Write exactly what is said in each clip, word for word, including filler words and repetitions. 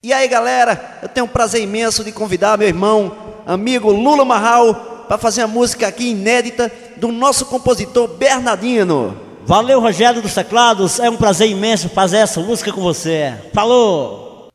E aí, galera, eu tenho um prazer imenso de convidar meu irmão, amigo Lula Marral, para fazer a música aqui inédita do nosso compositor Bernardino. Valeu, Rogério dos Teclados, é um prazer imenso fazer essa música com você. Falou!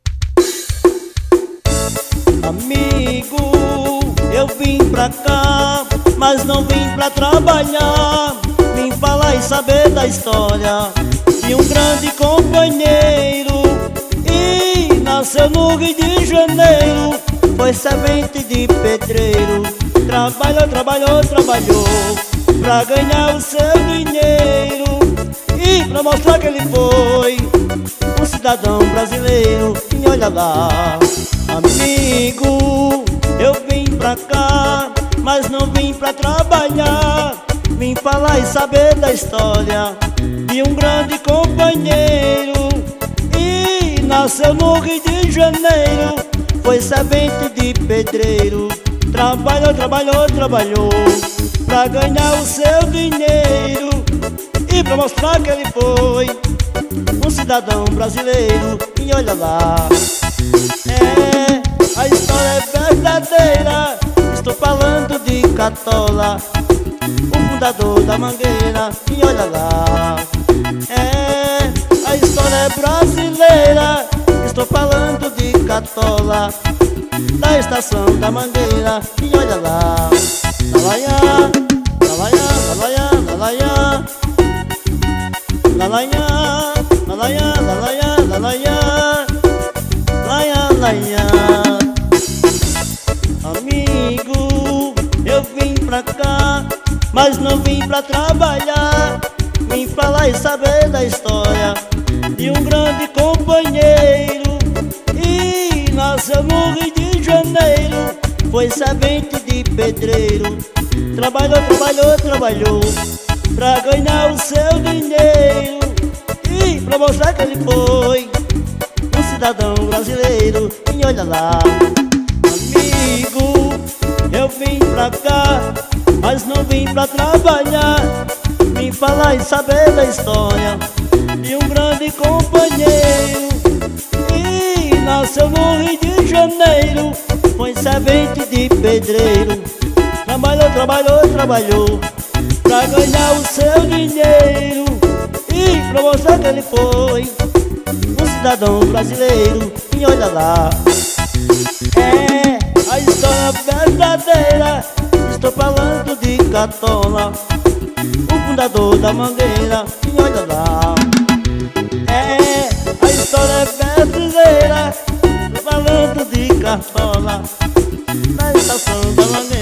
Amigo, eu vim pra cá, mas não vim pra trabalhar. Vim falar e saber da história de um grande companheiro. E nasceu no Rio de Janeiro, foi servente de pedreiro. Trabalhou, trabalhou, trabalhou pra ganhar o seu dinheiro e pra mostrar que ele foi um cidadão brasileiro. E olha lá, amigo, eu vim pra cá, mas não vim pra trabalhar. Vim falar e saber da história de um grande companheiro. E nasceu no Rio de Janeiro, foi servente de pedreiro. Trabalhou, trabalhou, trabalhou pra ganhar o seu dinheiro e pra mostrar que ele foi um cidadão brasileiro. E olha lá, é, a história é verdadeira. Estou falando de Catola, o fundador da Mangueira. E olha lá, é, a história é brasileira. Estou falando de Catola, da estação da Mangueira. E olha lá, lalaiá, lalaiá, lalaiá, lalaiá, lalaiá, lalaiá, lalaiá, lalaiá, lalaiá, lalaiá. Amigo, eu vim pra cá, mas não vim pra trabalhar. Vim falar e saber da história de um grande companheiro. E nasceu no Rio de Janeiro, foi servente de pedreiro. Trabalhou, trabalhou, trabalhou pra ganhar o seu dinheiro e pra mostrar que ele foi um cidadão brasileiro. E olha lá, amigo, eu vim pra cá, mas não vim pra trabalhar. Vim falar e saber da história de um grande companheiro. E nasceu no Rio de Janeiro, foi servente de pedreiro. Trabalhou, trabalhou, trabalhou pra ganhar o seu dinheiro e pra mostrar que ele foi um cidadão brasileiro. E olha lá, é, a história verdadeira. Estou falando de Catola, o fundador da Mangueira. E olha lá, é, a história é brasileira. Estou falando de Catola, da estação da Mangueira.